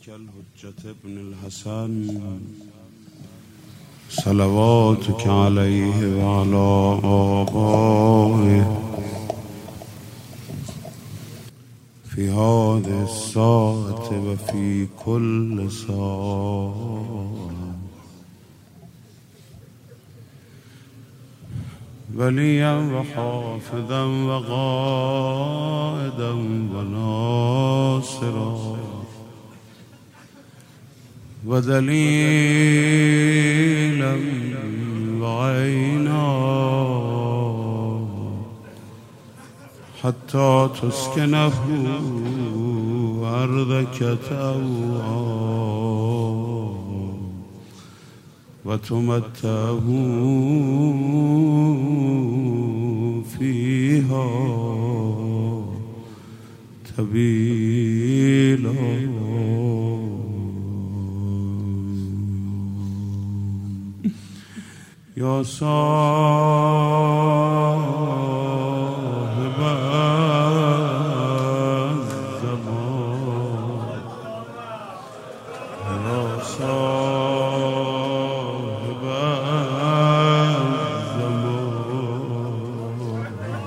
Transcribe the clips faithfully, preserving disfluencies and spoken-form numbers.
عليك الحجة ابن الحسن صلواتك عليه وعلى آبائه في هذه الساعة وفي كل ساعة وليا وحافظا وقائدا وناصرا ودليلا وعينا حتى تسكنه أرضك طوعا وتمتعه فيها طويلا. يا صاحب الزمان يا صاحب الزمان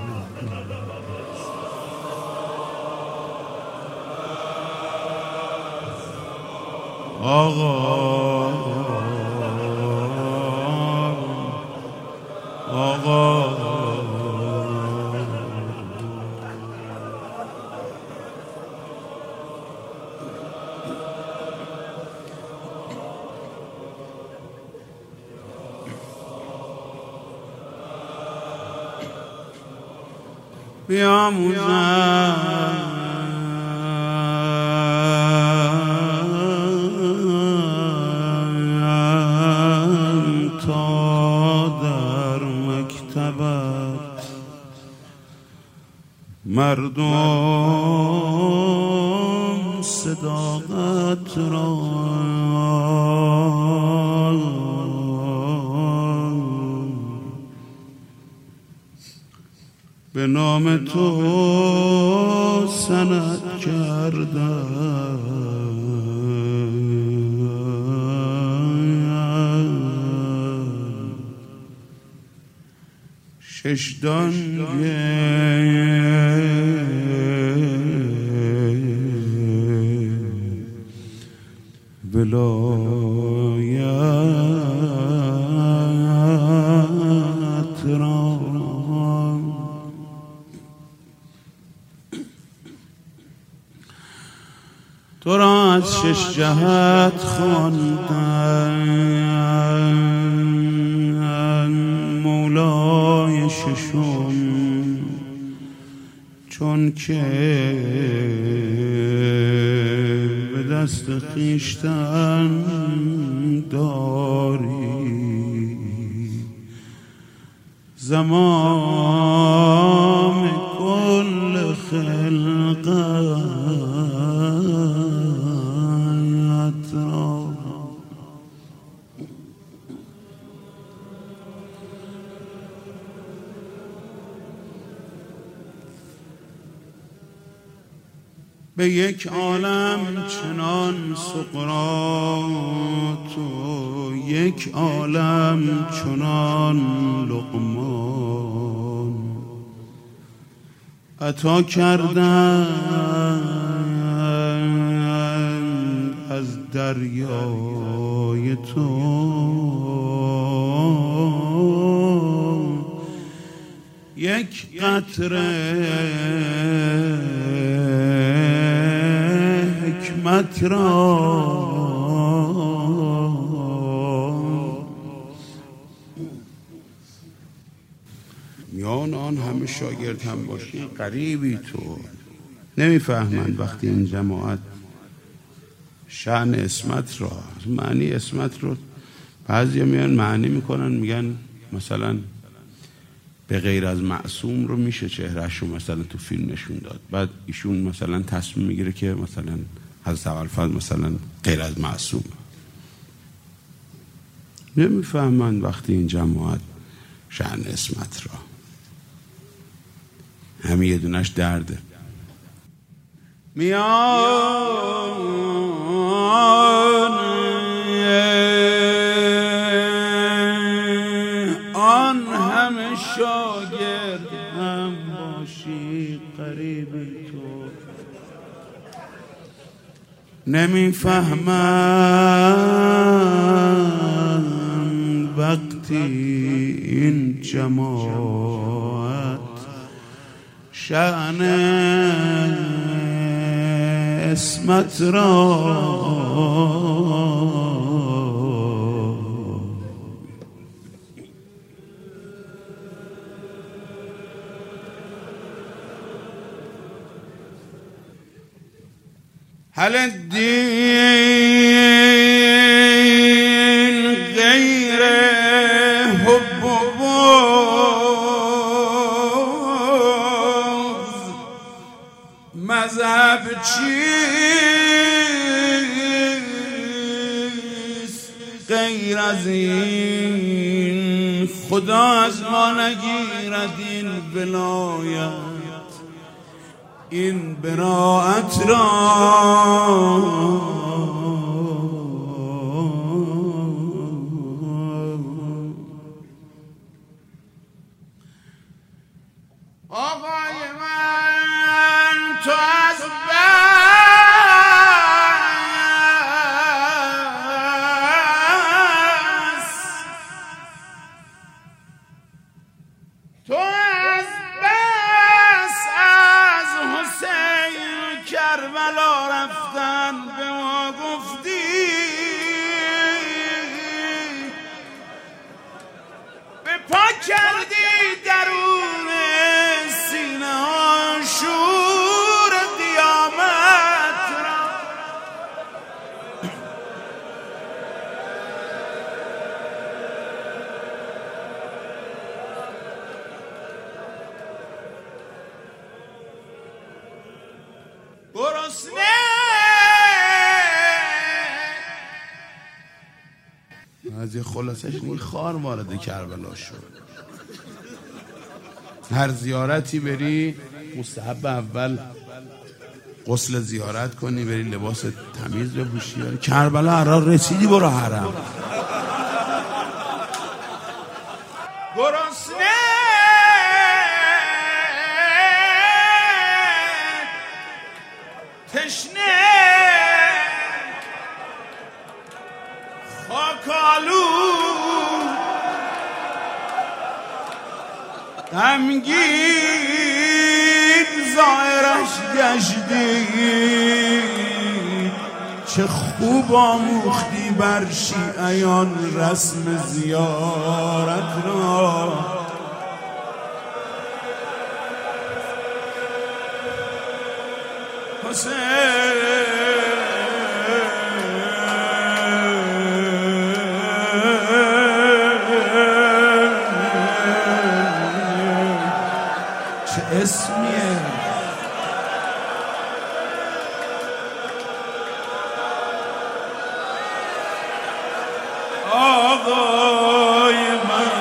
آقا آقا بیاموزم تا در مکتبت مردم صداقت را به نام تو سند کردند. شش دانگه ولایت را تو را از شش جهت خواندن مولای ششم چون که به دست خویشتن داری زمام کل خلقت را به یک عالم چنان سقراط و یک عالم چنان لقمان عطا کردند از دریای تو یک قطره حکمت را میان آن همه شاگرد هم باشی غریبی تو نمیفهمند وقتی این جماعت شأن اسمت را معنی اسمت رو بعضی میان معنی میکنن میگن مثلا به غیر از معصوم رو میشه چهرهش رو مثلا تو فیلم نشون داد بعد ایشون مثلا تصمیم میگیره که مثلا حضرت ابوالفضل مثلا غیر از معصوم نمیفهمند وقتی این جماعت شأن اسمت را همین یه دونش درده میان نمیفهمم وقتی این جماعت شأن اسمت را هل الدين غير حب و بغض مذهب چیست غیر از این خدا از ما نگیرد این ولایت این براءت را آقای من تو از بس تو از بس از حسین کربلا رفتن به ما گفتی به پا کردی درون سینه ها شور قیامت را گرسنه از یه خلاصش این خار وارد کربلا شد. هر زیارتی بری مستحب اول غسل زیارت کنی، بری لباس تمیز بپوشی. کربلا هر رسیدی برو حرم. گرسنه تشنه خاکالو غمگین ظاهرش گشتی چه خوب آموختی بر شیعیان رسم زیارت را. چه اسمیه آقای من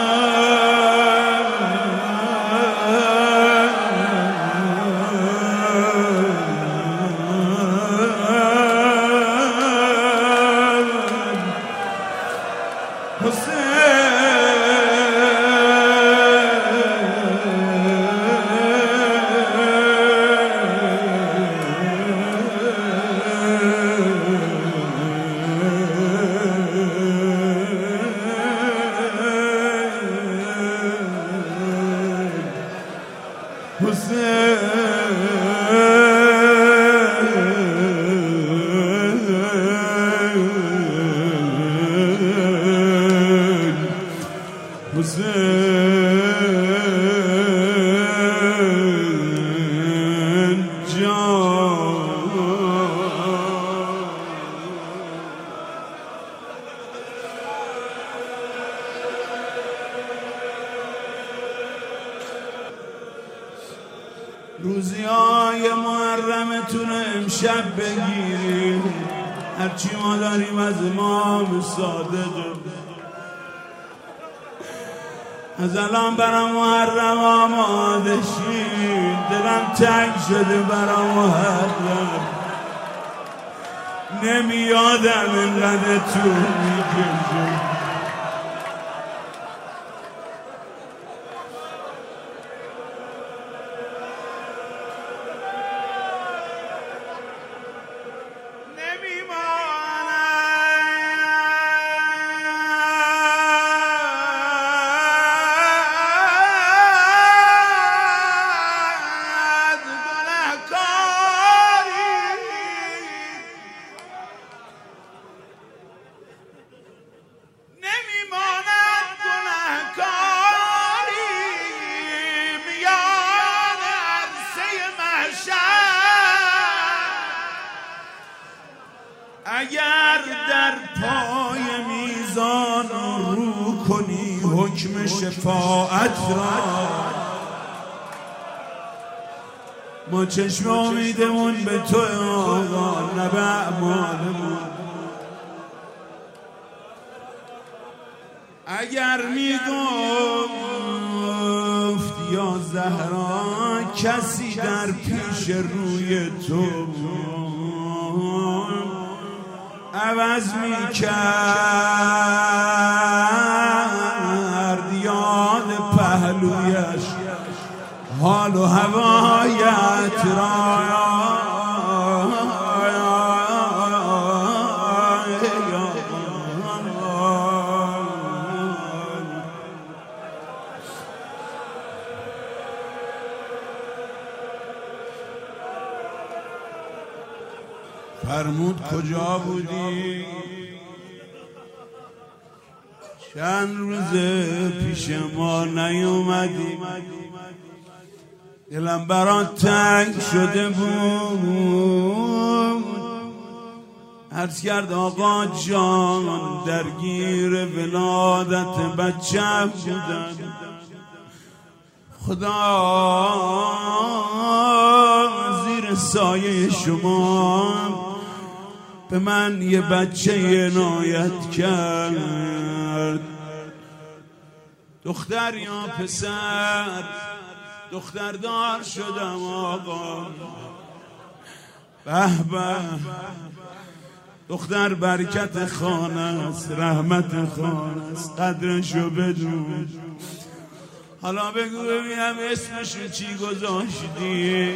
روزیای محرمتون امشب بگیریم، هرچی ما داریم از امام صادق. از الان برام محرم آماده شید، دلم تنگ شده برام محرم، نمیادم اینقدر طول میکشه. اگر در پای میزان رو کنی حکم شفاعت را، ما چشم امیدمون به تو آقا نه به اعمالمون. اگر میگفت یا زهرا کسی در پیش روی تو عوض میکرد یاد پهلویش حال و هوایت را، فرمود کجا بودی؟ چند روزه پیش ما نیومدی، دلم برات تنگ شده بود. عرض کرد آقا جان درگیر ولادت بچه بودم، خدا زیر سایه شما به من یه بچه عنایت کرد. دختر یا پسر؟ دختردار شدم آقا. به به دختر برکت خانه است، رحمت خانه است، قدرشو بدون. حالا بگو ببینم اسمشو چی گذاشتی؟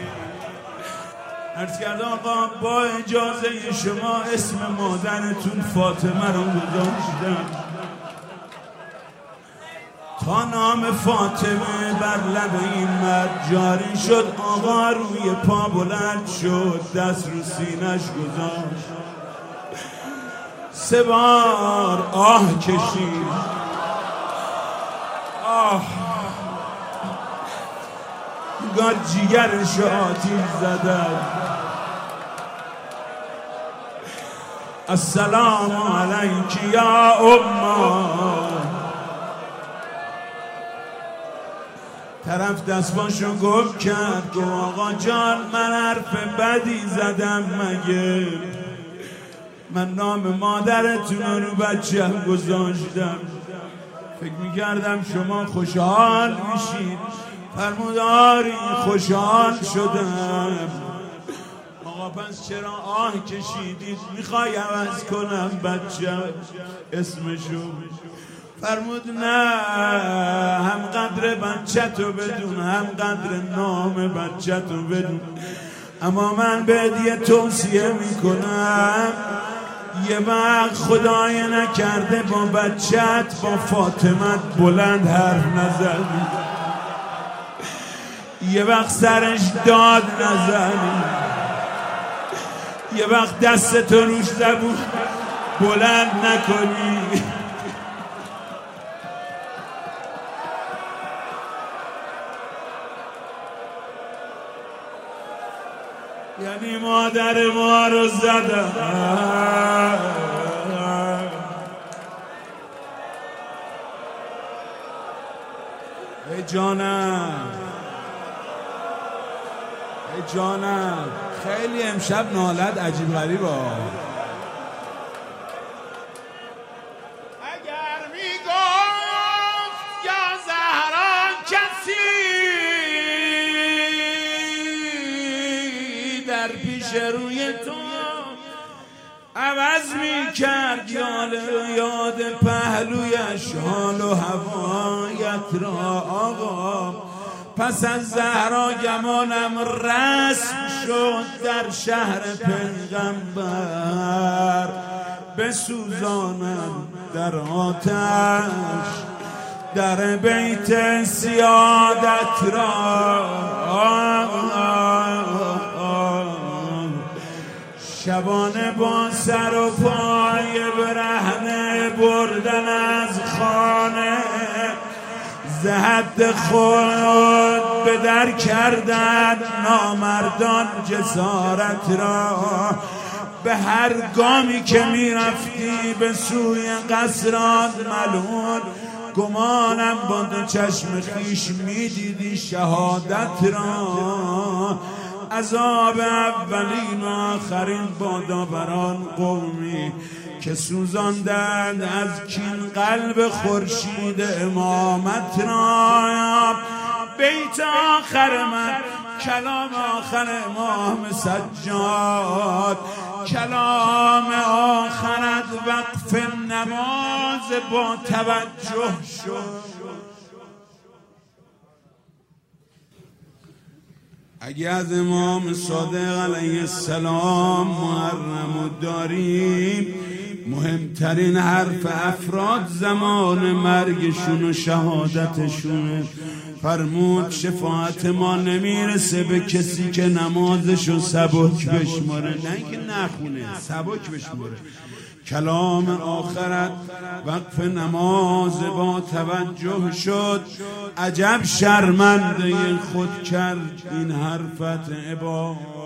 عرض کرد آقا با اجازه شما اسم مادرتون فاطمه رو گذاشتم. تا نام فاطمه بر لب این مرد جاری شد، آقا روی پا بلند شد، دست رو سینش گذاشت، سه بار آه کشید. آه گاه جیگرش آتیش زدن. السلام علیک یا اما. طرف دستباشو گم کرد، گو آقا جان من حرف بدی زدم مگه؟ من نام مادرتون رو بچه‌م گذاشتم، فکر میکردم شما خوشحال میشید. فرمود آری خوشحال شدم. آقا پس چرا آه کشیدید؟ میخوای عوض کنم بچه‌م اسمشو؟ فرمود نه، هم قدر بچه‌تو بدون، هم قدر نام بچه‌تو بدون. اما من بهت یه توصیه میکنم، یه وقت خدای نکرده با بچه‌ت با فاطمه بلند حرف نزنی، یه وقت سرش داد نزنی، یه وقت دستتو روش زبون بلند نکنی. یعنی مادر ما رو زدم. ای جانم، ای جانم، خیلی امشب نالت عجیب غریبه. اگر میگفت یا زهرا کسی در پیش روی تو عوض میکرد یاد پهلویش حال و هوایت را، آقا پس از زهرا گمانم رسم شد در شهر پیغمبر بسوزانم در آتش در بیت سیادت را. شبانه با سر و پای برهنه بردن از خانه، زهد خود به در کردن نامردان جسارت را. به هر گامی که میرفتی به سوی قصرات ملعون، گمانم با دو چشم خیش میدیدی شهادت را. عذاب اولین و آخرین بادا بران قومی که سوزاندند از کین قلب خورشید امامت را. بیت آخر من، کلام آخر امام سجاد، کلام آخرت وقف نماز با توجه شد. اگه از امام صادق علیه السلام محرم داریم، مهمترین حرف افراد زمان مرگشون و شهادتشونه. فرمود شفاعت ما نمیرسه به کسی که نمازشو سبک بشماره، نه که نخونه، سبک بشماره. کلام آخرت وقف نماز با توجه شد. عجب شرمنده خود کرد این حرفت عباد.